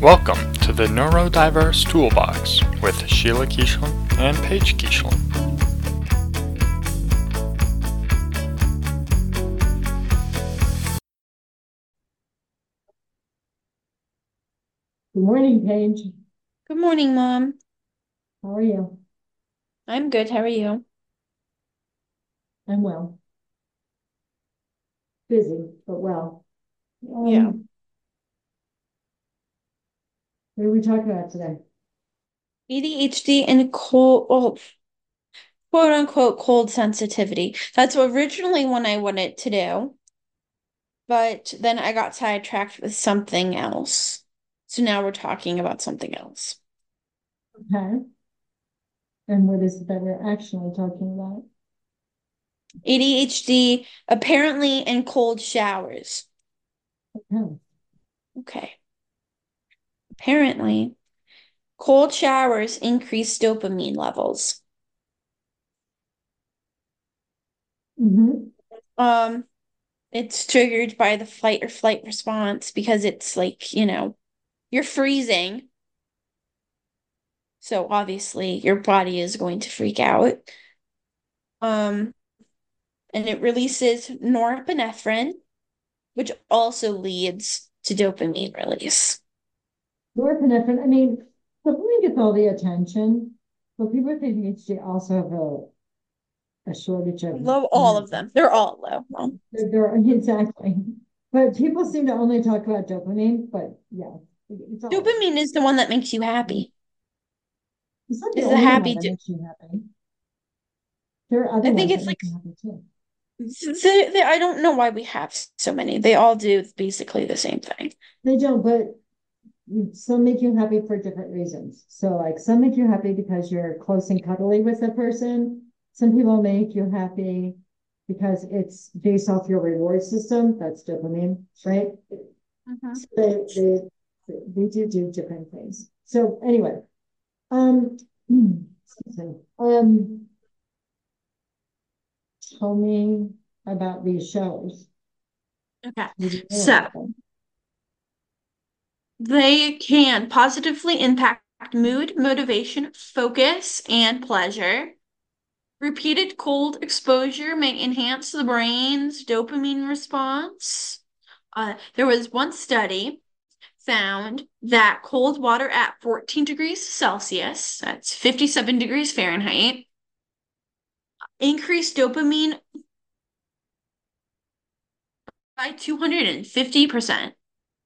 Welcome to the Neurodiverse Toolbox with Sheila Keeshlin and Paige Keeshlin. Good morning, Paige. Good morning, Mom. How are you? I'm good. How are you? I'm well. Busy, but well. Yeah. What are we talking about today? ADHD and quote unquote cold sensitivity. That's originally what I wanted to do, but then I got sidetracked with something else. So now we're talking about something else. Okay. And what is it that we're actually talking about? ADHD apparently and cold showers. Okay. Okay. Apparently, cold showers increase dopamine levels. Mm-hmm. Um, it's triggered by the fight or flight response because it's like, you're freezing. So obviously your body is going to freak out. Um, and it releases norepinephrine, which also leads to dopamine release. Norepinephrine, dopamine gets all the attention, but people with ADHD also have a shortage I of love all of norepinephrine. them. They're all low. Well, Exactly. But people seem to only talk about dopamine, but yeah, it's all, dopamine is the one that makes you happy. it's not the Is the only one happy that do makes you happy. There are other I think ones that it's make like you happy too. I don't know why we have so many. They all do basically the same thing. They don't, but some make you happy for different reasons. So, like, some make you happy because you're close and cuddly with the person. Some people make you happy because it's based off your reward system. That's dopamine, right? Mhm. So they do different things. So anyway, um, excuse me. Tell me about these shows. Okay. What do you know So about them? they can positively impact mood, motivation, focus, and pleasure. Repeated cold exposure may enhance the brain's dopamine response. There was one study found that cold water at 14 degrees Celsius, that's 57 degrees Fahrenheit, increased dopamine by 250%.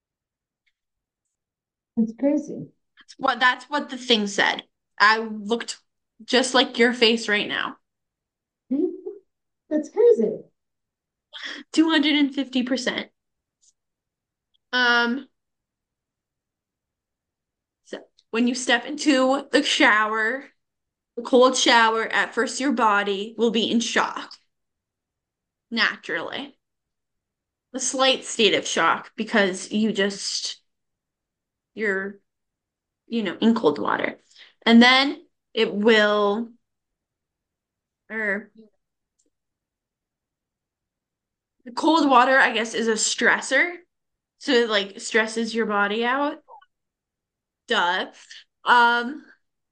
It's crazy. That's what the thing said. I looked just like your face right now. That's crazy. 250%. Um, so when you step into the shower, the cold shower, at first your body will be in shock, naturally. A slight state of shock because you're, in cold water. And then it will, or the cold water, I guess, is a stressor. So it like stresses your body out. Duh. Um,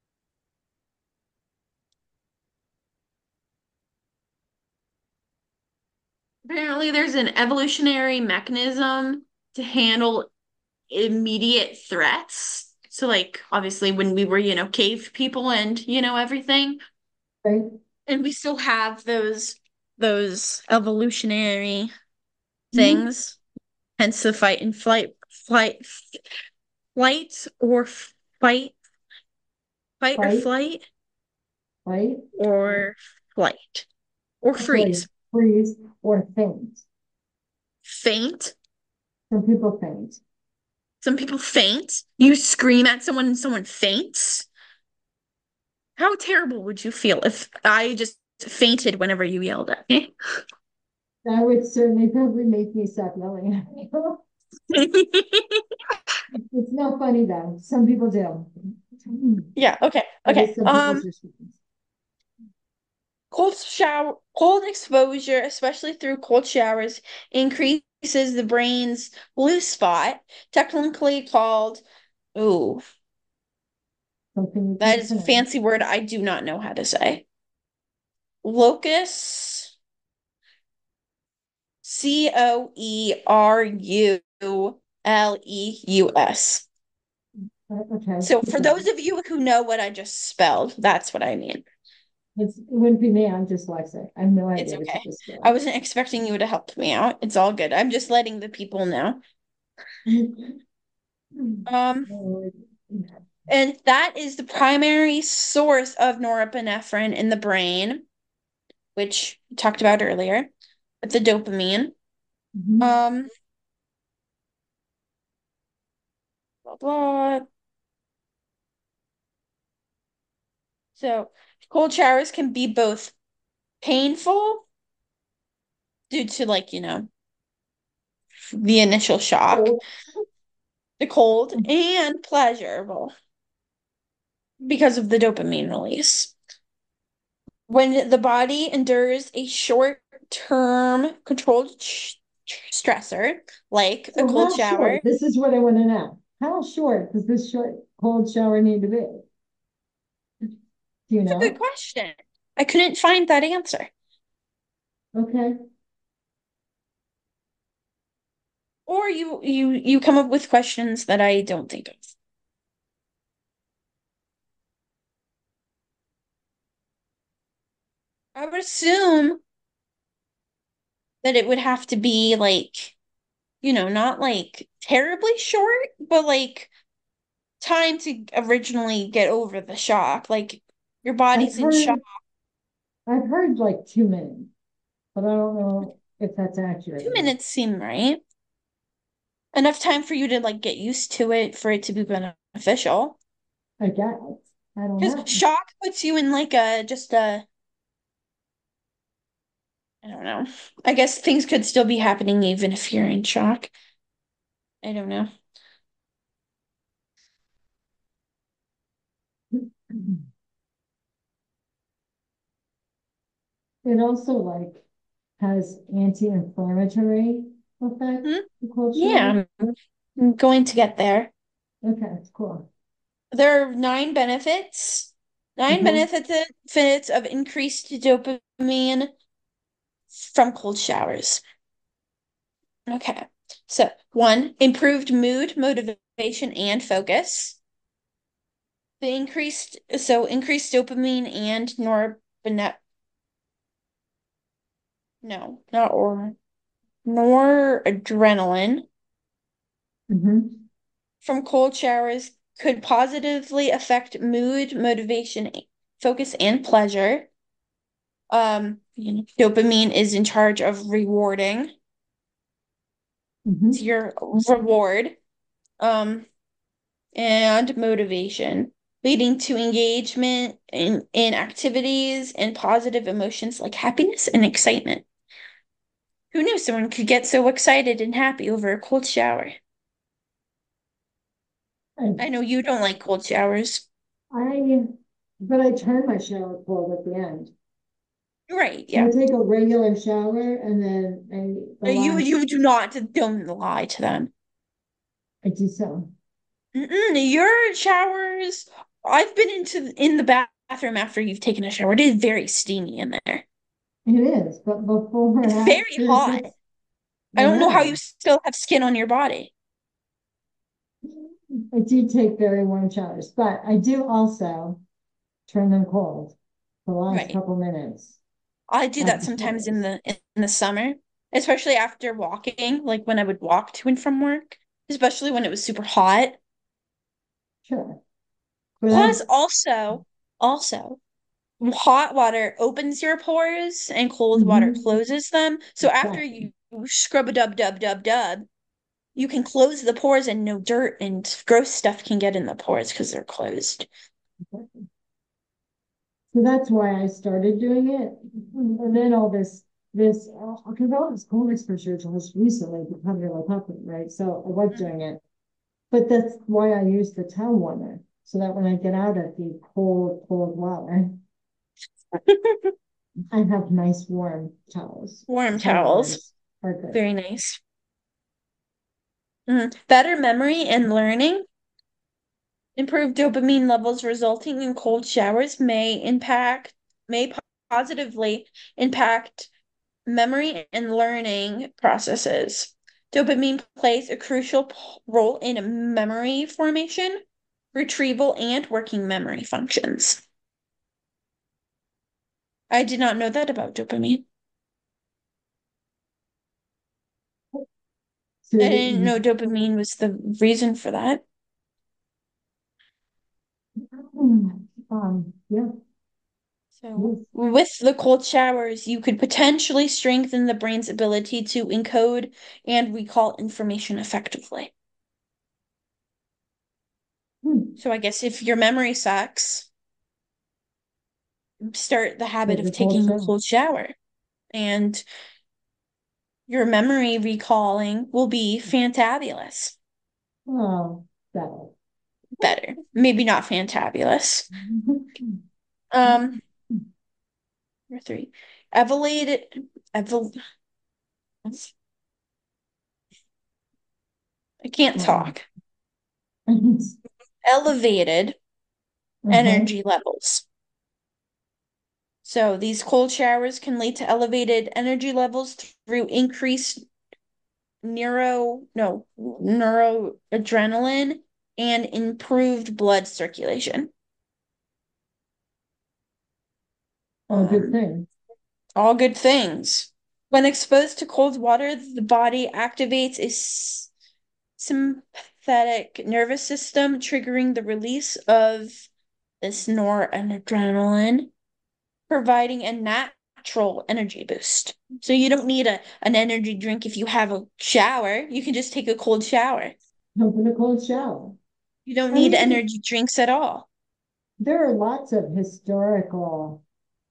Apparently there's an evolutionary mechanism to handle immediate threats. So like obviously when we were, cave people and, everything, Right? and we still have those evolutionary Mhm. things, hence the flight or fight, fight or Fight, flight right? or flight or Freeze, freeze. freeze, or faint. Faint. Some people faint. Some people faint. You scream at someone and someone faints. How terrible would you feel if I just fainted whenever you yelled at me? That would certainly probably make me stop yelling at people. It's not funny though. Some people do. Yeah, okay. That Okay. is some people's response. Cold exposure, especially through cold showers, increases the brain's blue spot, technically called Ooh, Something you that can is a pronounce. fancy word I do not know how to say. Locus, Courleus. Okay, So for those of you who know what I just spelled, that's what I mean. it wouldn't be me, I'm dyslexic. I have no It's idea what you okay. just I spelled. wasn't expecting you to help me out. It's all good. I'm just letting the people know. Um, and that is the primary source of norepinephrine in the brain, which we talked about earlier, with the dopamine. Mhm. Um, blah blah. So cold showers can be both painful due to like, the initial shock, Cold. the cold, and pleasurable because of the dopamine release. When the body endures a short-term controlled stressor, like a So cold how shower, short? This is what I want to know. How short does this short cold shower need to be? Do you that's a good know? question. I couldn't find that answer. Okay. Or you come up with questions that I don't think of. I would assume that it would have to be like, not like terribly short, but like time to originally get over the shock. Like your I've body's in shock. heard I've heard like 2 minutes, but I don't know if that's accurate Two or not. minutes seem right. Enough time for you to like get used to it for it to be beneficial. I guess. I don't Because know. shock puts you in like a just a I don't know. I guess things could still be happening even if you're in shock. I don't know. It also like has anti-inflammatory effect, Hmm? the cold shower. Yeah, I'm going to get there. Okay, it's cool. There are nine benefits. Nine Uh-huh. benefits of increased dopamine from cold showers. Okay. So, one, improved mood, motivation, and focus. Increased dopamine and no, not or noradrenaline Mm-hmm. from cold showers could positively affect mood, motivation, focus, and pleasure. Dopamine is in charge of rewarding. It's Mm-hmm. your reward. Um, and motivation, leading to engagement in activities and positive emotions like happiness and excitement. Who knew someone could get so excited and happy over a cold shower? I know you don't like cold showers. I, but I turn my shower cold at the end. Right, So I yeah. take a regular shower and then the You last, do not don't lie to them. I do so. Your showers, I've been in the bathroom after you've taken a shower. It is very steamy in there. It is, but before It's and very after hot. this, I I don't know how you know. still have skin on your body. I do take very warm showers, but I do also turn them cold the last Right. couple minutes I do that after sometimes in showers. the summer, especially after walking, like when I would walk to and from work, especially when it was super hot. Sure. But Plus also hot water opens your pores and cold water mhm, closes them. So after exactly. you scrub a dub, you can close the pores and no dirt and gross stuff can get in the pores because they're closed. Exactly. So that's why I started doing it. And then because all this cold exposure just recently become really popular, right? So I was doing it. But that's why I use the towel warmer. So that when I get out of the cold, cold water, I have nice warm towels. Warm Towel towels, warmers are good. very nice. Better memory and learning. Improved dopamine levels resulting in cold showers may positively impact memory and learning processes. Dopamine plays a crucial role in memory formation, retrieval, and working memory functions. I did not know that about dopamine. So, I didn't know dopamine was the reason for that. yeah, So, yes. with the cold showers, you could potentially strengthen the brain's ability to encode and recall information effectively. Hmm. So, I guess if your memory sucks, start the habit Take of a cold taking a shower. cold shower, and your memory recalling will be fantabulous. Oh, better. Better. Maybe not fantabulous. Um, Number three. Elevated, evol I can't talk. Elevated Uh-huh. energy levels. So these cold showers can lead to elevated energy levels through increased neuroadrenaline and improved blood circulation. Oh, good Um, thing. all good things. When exposed to cold water, the body activates a sympathetic nervous system, triggering the release of this noradrenaline, providing a natural energy boost. So you don't need an energy drink if you have a shower. You can just take a cold shower. Jump in a cold shower. You don't I need mean, energy drinks at all. there are lots of historical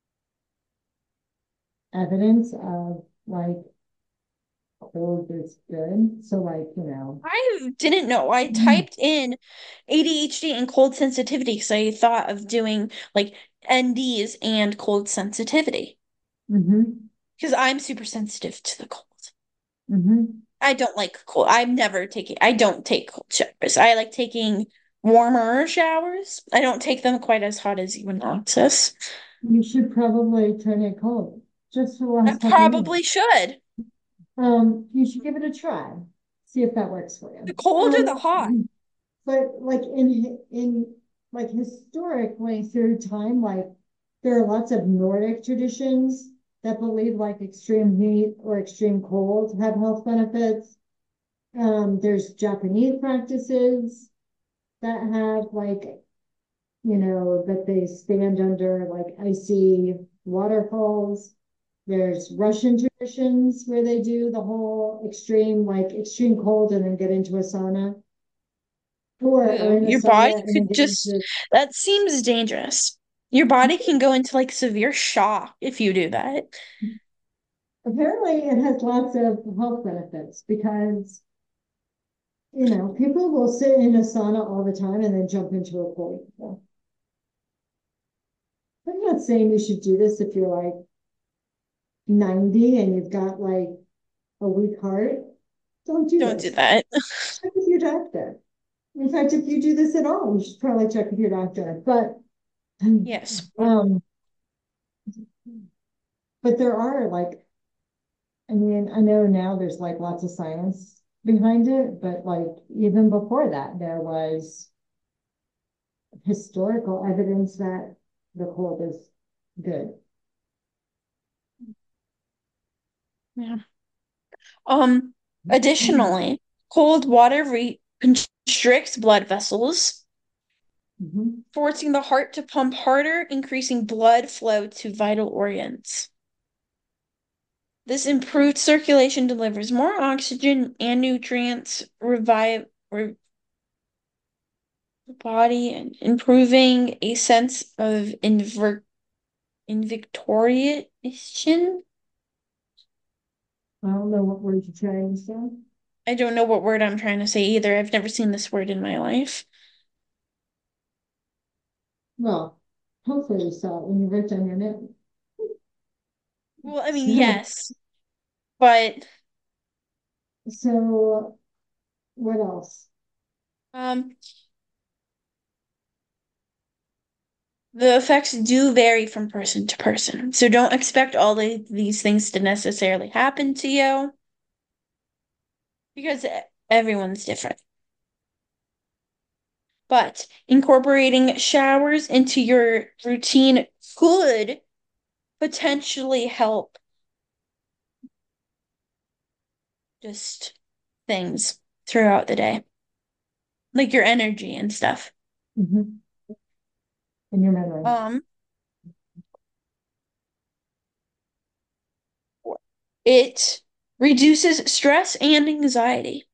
evidence of like cold is good. So like, I didn't know. I typed in ADHD and cold sensitivity because I thought of doing like NDs and cold sensitivity hmm because I'm super sensitive to the cold. hmm I don't like cold. I don't take cold showers. I like taking warmer showers. I don't take them quite as hot as you and Alexis. You should probably turn it cold just for the I last couple of probably minutes. should. You should give it a try. See if that works for The you. cold or the hot? But like in like historically through time, like there are lots of Nordic traditions that believe like extreme heat or extreme cold have health benefits. There's Japanese practices that have like, that they stand under like icy waterfalls. There's Russian traditions where they do the whole extreme cold and then get into a sauna or are Ooh, in a your body sauna and then could get just, into that seems dangerous. Your body can go into like severe shock if you do that. apparently it has lots of health benefits because people will sit in a sauna all the time and then jump into a cold one. I'm not saying you should do this if you're like 90 and you've got like a weak heart. Don't do Don't do this. that. Check with your doctor. In fact, if you do this at all, you should probably check with your doctor. Yes. Um, but there are like, I mean, I know now there's like lots of science behind it, but like even before that, there was historical evidence that the cold is good. Yeah. Um, Additionally, cold water constricts blood vessels, Mhm. forcing the heart to pump harder, increasing blood flow to vital organs. This improved circulation delivers more oxygen and nutrients, revive the body, and improving a sense of invictoriation. I don't know what word you're trying to say. I don't know what word I'm trying to say either. I've never seen this word in my life. Well, hopefully you saw it when you wrote down your note. Well, I mean, So, yes, but so what else? um, the effects do vary from person to person. So don't expect all these things to necessarily happen to you because everyone's different. But incorporating showers into your routine could potentially help just things throughout the day, like your energy and stuff. Mhm. In your memory. It reduces stress and anxiety.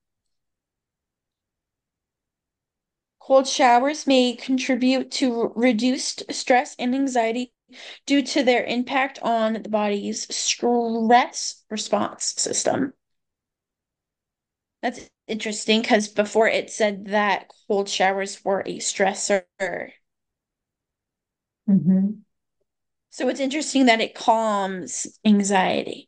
Cold showers may contribute to reduced stress and anxiety due to their impact on the body's stress response system. That's interesting because before it said that cold showers were a stressor. Mm-hmm. So it's interesting that it calms anxiety.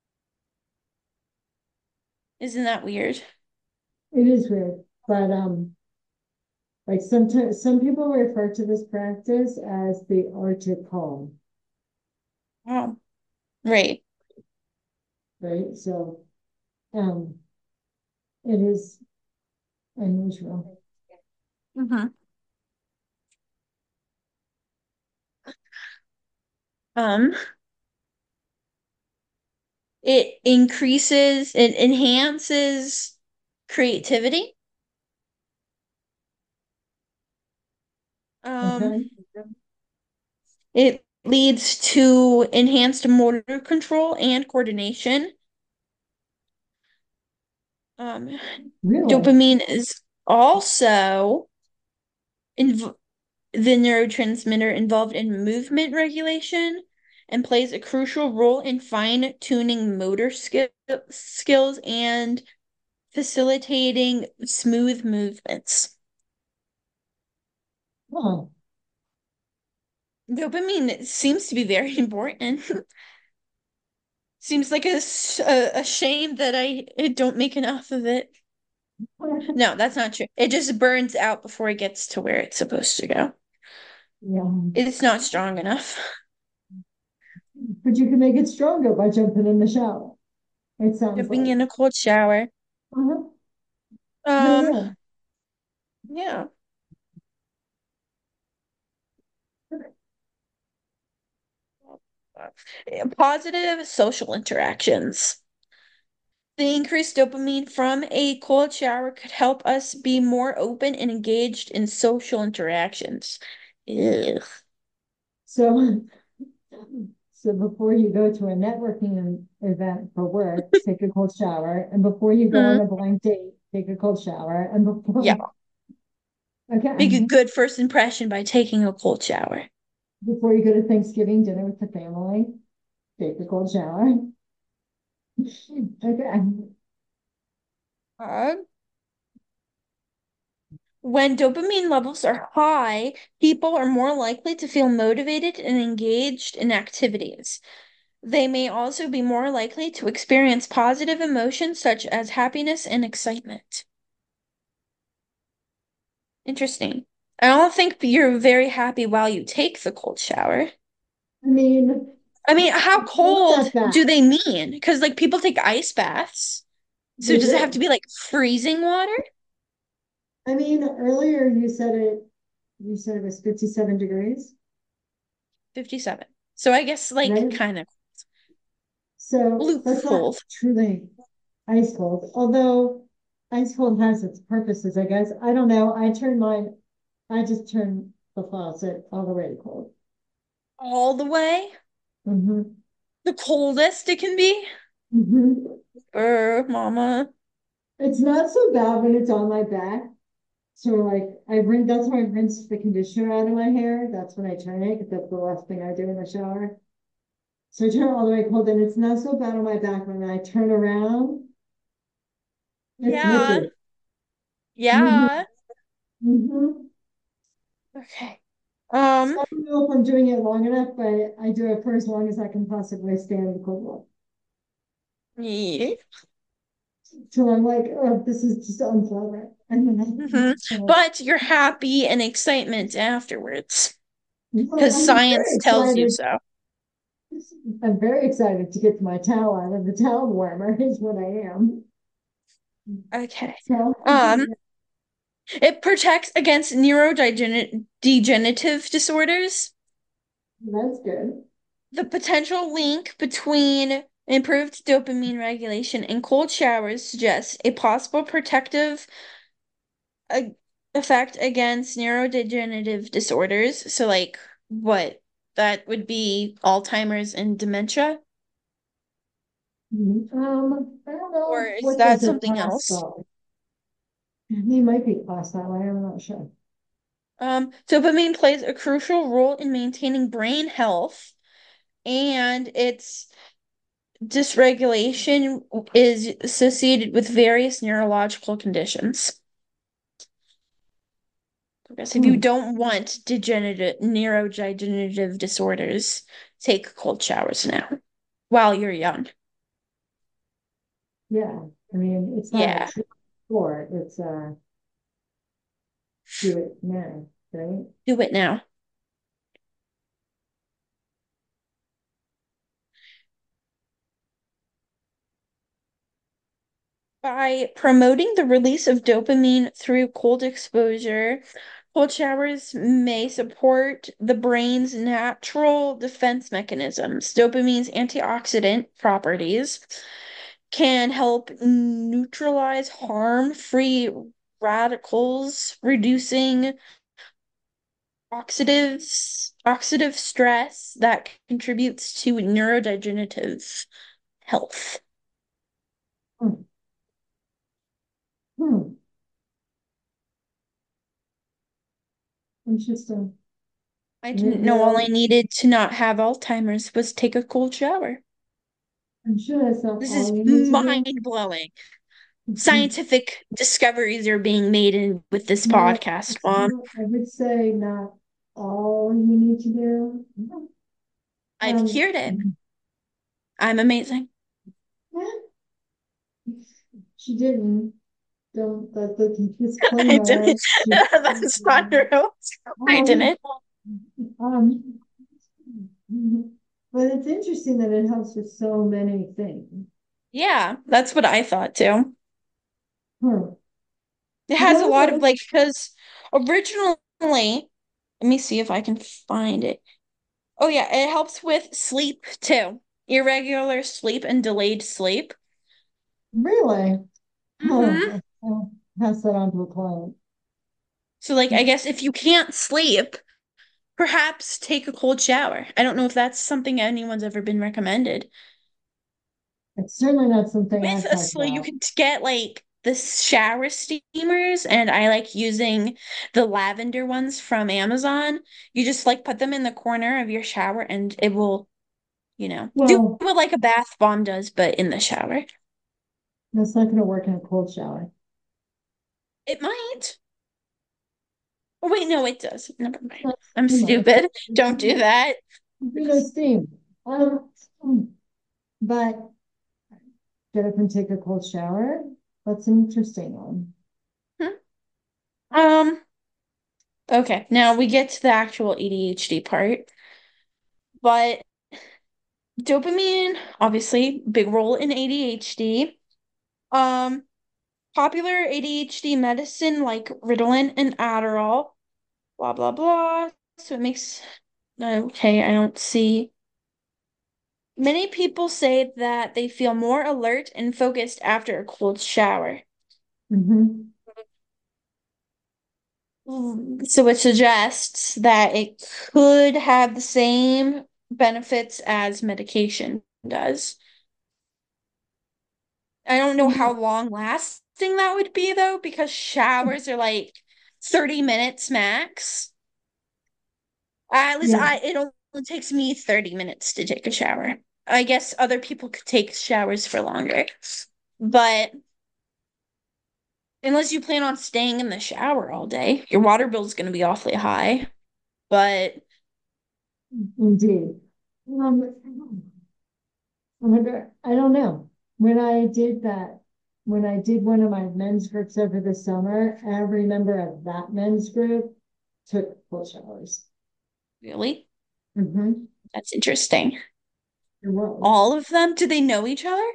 Isn't that weird? It is weird, but like sometimes some people refer to this practice as the Arctic calm, Oh, right. right? So um, it is unusual. Mm-hmm. Um, it enhances creativity. Um, Okay. it leads to enhanced motor control and coordination. Um, Really? dopamine is also inv the neurotransmitter involved in movement regulation and plays a crucial role in fine-tuning motor skills and facilitating smooth movements. Oh, Dopamine seems to be very important. Seems like a shame that I don't make enough of it. No, that's not true. It just burns out before it gets to where it's supposed to go. yeah. It's not strong enough. But you can make it stronger by jumping in the shower. It sounds Jumping like. in a cold shower. Uh-huh. No, Um, yeah. yeah. Positive social interactions. The increased dopamine from a cold shower could help us be more open and engaged in social interactions. Ugh. So, so before you go to a networking event for work, take a cold shower. And before you go Hmm. on a blind date, take a cold shower. And Yeah. Make a okay, good first impression by taking a cold shower. before you go to Thanksgiving dinner with the family, take a cold shower. Okay. Uh, when dopamine levels are high, people are more likely to feel motivated and engaged in activities. They may also be more likely to experience positive emotions such as happiness and excitement. Interesting. I don't think you're very happy while you take the cold shower. I mean, I mean, how it's not cold that bad. do they mean? Because like people take ice baths. So They does it have to do. be like freezing water? I mean, earlier you said it was 57 degrees, 57. So I guess like right? kind of So that's not lukewarm. truly ice cold, although ice cold has its purposes, I guess. I don't know. I just turn the faucet all the way to cold. All the way. Mm-hmm. The coldest it can be. Mm-hmm. Mama. It's not so bad when it's on my back. So like that's why I rinse the conditioner out of my hair. That's when I turn it, because that's the last thing I do in the shower. So I turn it all the way cold, and it's not so bad on my back. When I turn around, it's Yeah. nippy. Mm-hmm. Yeah. Mm-hmm. Okay. So I don't know if I'm doing it long enough, but I do it for as long as I can possibly stand the cold water. Yeah. So I'm like, oh, this is just unpleasant. And then Hmm. But you're happy and excitement afterwards. because I'm very science tells you excited. so. I'm very excited to get to my towel out of the towel warmer is what I am. Okay. So Um, it protects against neurodegenerative disorders. that's good. The potential link between improved dopamine regulation and cold showers suggests a possible protective uh, effect against neurodegenerative disorders. So, like, what? That would be Alzheimer's and dementia? I don't Or know. is What that does it something cost else? though? He might be classed that way. I'm not sure. Dopamine plays a crucial role in maintaining brain health, and its dysregulation is associated with various neurological conditions. I guess if you Hmm. don't want degenerative neurodegenerative disorders, take cold showers now while you're young. Yeah. I mean, it's not a Yeah, true sport. It's do it now, right? do it now. By promoting the release of dopamine through cold exposure, cold showers may support the brain's natural defense mechanisms. Dopamine's antioxidant properties can help neutralize harm-free radicals, reducing oxidative stress that contributes to neurodegenerative health. Hmm. Hmm. Interesting. I didn't You know all I know, needed to not have Alzheimer's was take a cold shower. I'm sure that's not This all is you need to do. mind blowing. Scientific discoveries are being made in with this No, podcast, it's Mom. not, I would say not all you need to do. I've Um, cured it. I'm amazing. she didn't. Don't let the I didn't. disclaimer. She, That's not true. I um, didn't. um, but it's interesting that it helps with so many things. Yeah, that's what I thought too. Hmm. It has a lot of Okay. like, because originally, let me see if I can find it. Oh, yeah, it helps with sleep too. Irregular sleep and delayed sleep. Really? Hmm. I'll pass that on to a client. So, like, I guess if you can't sleep, perhaps take a cold shower. I don't know if that's something anyone's ever been recommended. It's certainly not something With I've a talked slow, you about. can get like the shower steamers, and I like using the lavender ones from Amazon. You just like put them in the corner of your shower, and it will, do Well, what like a bath bomb does, but in the shower. that's not going to work in a cold shower. It might. Oh, wait, no, it does. Never mind. Not I'm steamer. stupid. Don't do that. No steam. But get up and take a cold shower. That's an interesting one. Hmm. Um, okay, now we get to the actual ADHD part. But dopamine, obviously, big role in ADHD. Um, Popular ADHD medicine like Ritalin and Adderall, blah blah blah. So it makes okay, I don't see. Many people say that they feel more alert and focused after a cold shower. Hmm. So it suggests that it could have the same benefits as medication does. I don't know how long lasting that would be though, because showers are like 30 minutes max. At least Yeah. it only takes me 30 minutes to take a shower. I guess other people could take showers for longer. But unless you plan on staying in the shower all day, your water bill is going to be awfully high. But Indeed. I wonder, I don't know. When I did one of my men's groups over the summer, every member of that men's group took cold showers. Really? Mm-hmm. That's interesting. It was. All of them? Do they know each other?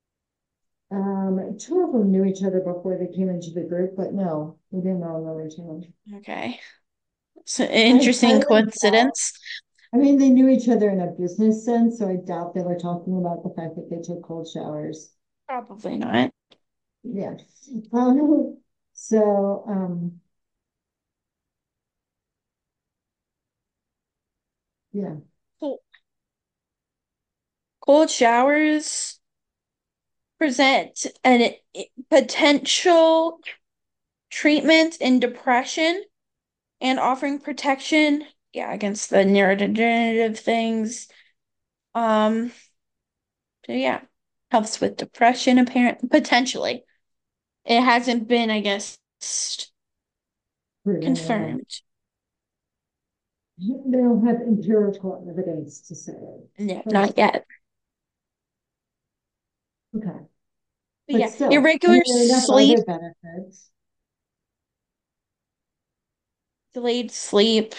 Two of them knew each other before they came into the group, but no, they didn't all know each other. Okay. So I interesting highly doubt. coincidence. I mean, they knew each other in a business sense, so I doubt they were talking about the fact that they took cold showers. Probably not. Yeah. Um, so, yeah. Cool. Cold showers present a potential treatment in depression and offering protection, yeah, against the neurodegenerative things. Um, so yeah, helps with depression, apparently, potentially. It hasn't been, I guess, Proven, yeah. confirmed. They don't have empirical evidence to say it. No, But not yet. okay. But But yeah, still, I irregular mean, there are enough sleep, other benefits. delayed sleep,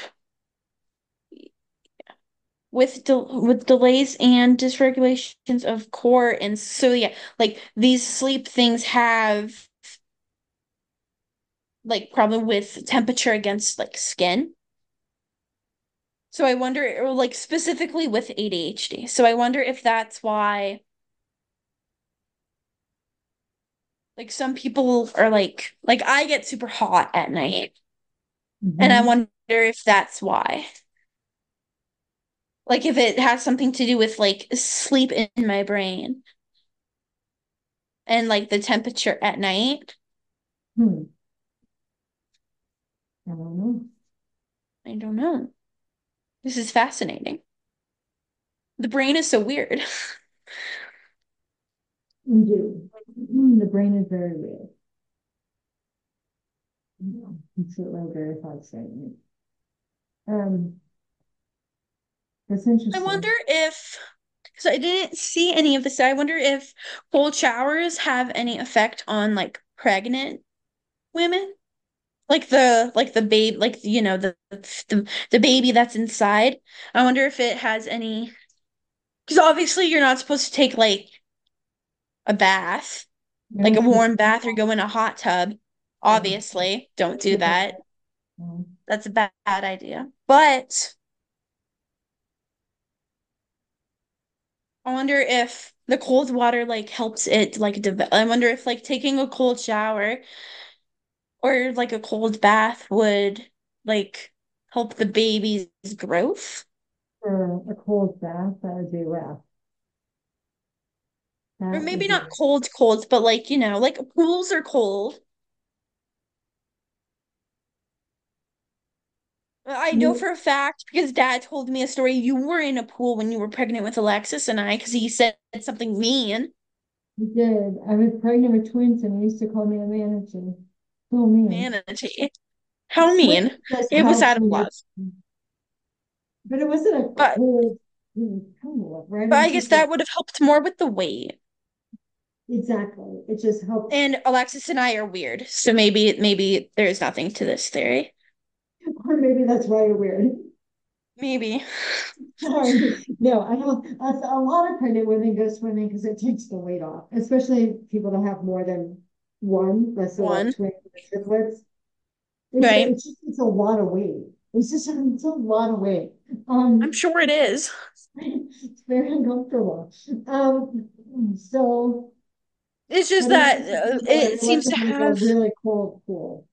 with delays and dysregulations of core and so yeah, like these sleep things have like problem with temperature against like skin. So I wonder, or like specifically with ADHD. So I wonder if that's why like some people are like I get super hot at night, and I Mm-hmm. wonder if that's why. Like if it has something to do with like sleep in my brain and like the temperature at night. Hmm. I don't know. I don't know. This is fascinating. The brain is so weird. Indeed. The brain is very weird. Yeah, it's certainly very fascinating. Um, that's I wonder interesting. if, because I didn't see any of this, I wonder if cold showers have any effect on like pregnant women, like the babe, like the baby that's inside. I wonder if it has any, because obviously you're not supposed to take like a bath, You're like not a supposed warm bath or go in a hot tub. to Obviously, don't do get that. that. That's a bad idea. But I wonder if the cold water like helps it like develop. I wonder if like taking a cold shower or like a cold bath would like help the baby's growth. For a cold bath, that would be rough. Or That maybe would be not cold, but like, like pools are cold. I know you for a fact because dad told me a story. You were in a pool when you were pregnant with Alexis and I because he said something mean. you did. I was pregnant with twins and they used to call me a manatee. Oh man. Manatee. How Twins mean. just It was helped out of when love. you're, but it wasn't a But cold pool, right? It but I was guess just a, that would have helped more with the weight. exactly. It just helped. And Alexis and I are weird, so maybe there's nothing to this theory. Or maybe that's why you're weird. Maybe Sorry. No, I don't. A lot of pregnant women go swimming because it takes the weight off, especially people that have more than one, let's say like one, twins or triplets. right? It's a lot of weight. It's a lot of weight. I'm Um, sure it is. it's very uncomfortable. So, It's just but it that wasn't, it it seems to wasn't like a have really cold pool.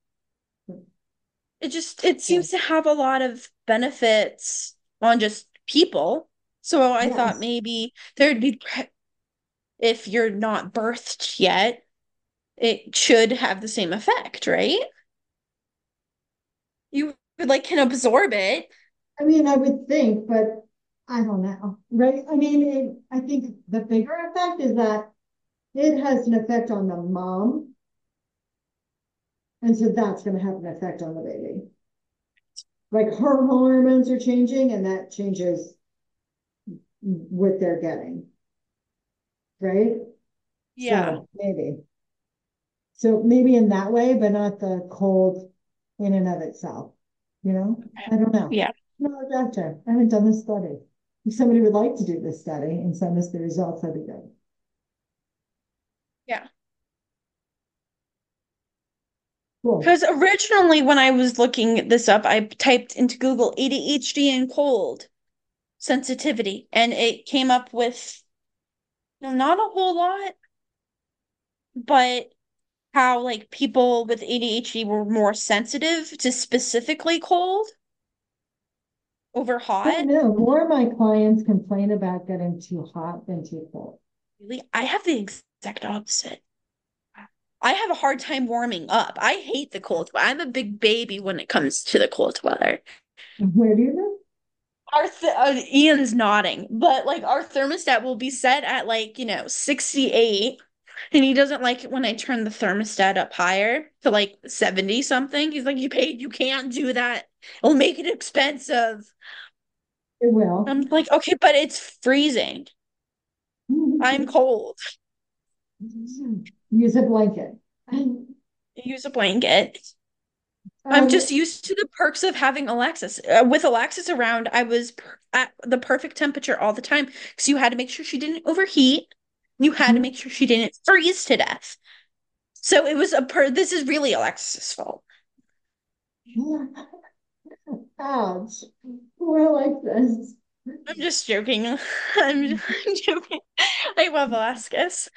it Yeah. seems to have a lot of benefits on just people. So I thought Yes. maybe there'd be if you're not birthed yet, it should have the same effect, right? You like can absorb it. I mean, I would think, but I don't know, right? I mean, I think the bigger effect is that it has an effect on the mom, and so that's going to have an effect on the baby. Like her hormones are changing, and that changes what they're getting, right? Yeah. So maybe. So maybe in that way, but not the cold in and of itself. You know? I don't know. Yeah. No, doctor, I haven't done this study. If somebody would like to do this study and send us the results, that'd be good. Yeah. Cool. Because originally, when I was looking this up, I typed into Google ADHD and cold sensitivity, and it came up with not a whole lot, but how like people with ADHD were more sensitive to specifically cold over I don't hot. know. More of my clients complain about getting too hot than too cold. Really, I have the exact opposite. I have a hard time warming up. I hate the cold. I'm a big baby when it comes to the cold weather. Where do you live? Ian's nodding, but like our thermostat will be set at like 68, and he doesn't like it when I turn the thermostat up higher to like 70 something. He's like, you can't do that. It'll make it expensive. It will. I'm like, okay, but it's freezing. I'm cold. Use a blanket. Use a blanket. I'm just used to the perks of having Alexis. With Alexis around, I was at the perfect temperature all the time because you had to make sure she didn't overheat. You had to make sure she didn't freeze to death. So it was this is really Alexis's fault. Ouch. We're like this. I'm just joking. I'm joking. I love Alexis.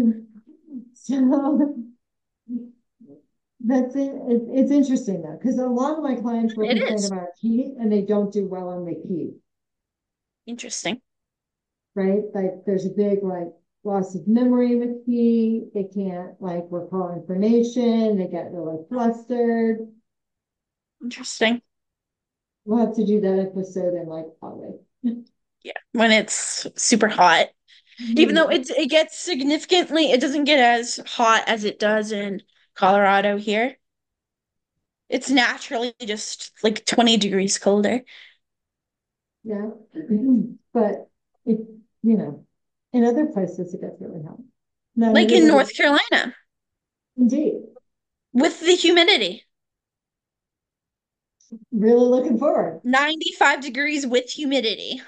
So that's it. It's interesting though, because a lot of my clients will It complain is about heat and they don't do well in the heat, interesting. right? Like there's a big like loss of memory with heat. They can't like recall information. They get really flustered. Interesting. We'll have to do that episode in like August. Yeah, when it's super hot. Even though it gets significantly, it doesn't get as hot as it does in Colorado here. It's naturally just like 20 degrees colder. Yeah. But it, in other places it gets really hot. Not Like in everybody, North Carolina indeed. with the humidity. Really looking forward. 95 degrees with humidity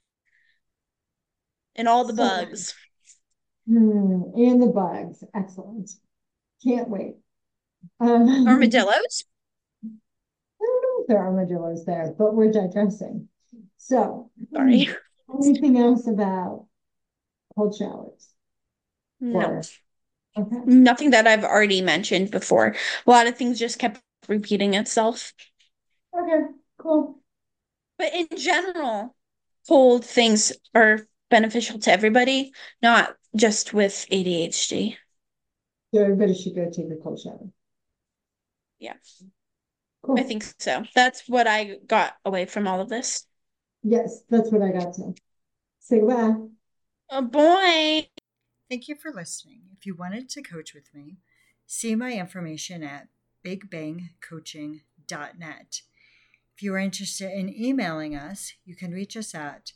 and all the So, bugs. and the bugs. Excellent. Can't wait. I Armadillos? don't know if there are armadillos there, but we're digressing. So, Sorry. anything else about cold showers? No. Okay. Nothing that I've already mentioned before. A lot of things just kept repeating itself. Okay, cool. But in general, cold things are beneficial to everybody, not just with ADHD. So everybody should go take a cold shower. Yeah, Cool. I think so. That's what I got away from all of this. Yes, that's what I got to. Say goodbye. Oh boy. Thank you for listening. If you wanted to coach with me, see my information at bigbangcoaching.net. If you are interested in emailing us, you can reach us at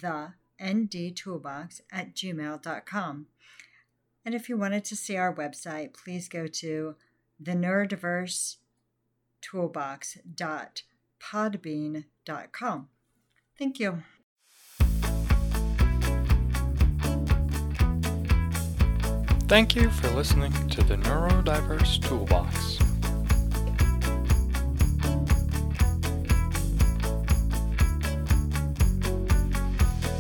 thenDtoolbox@gmail.com. And if you wanted to see our website, please go to theneurodiversetoolbox.podbean.com. Thank you. Thank you for listening to the Neurodiverse Toolbox.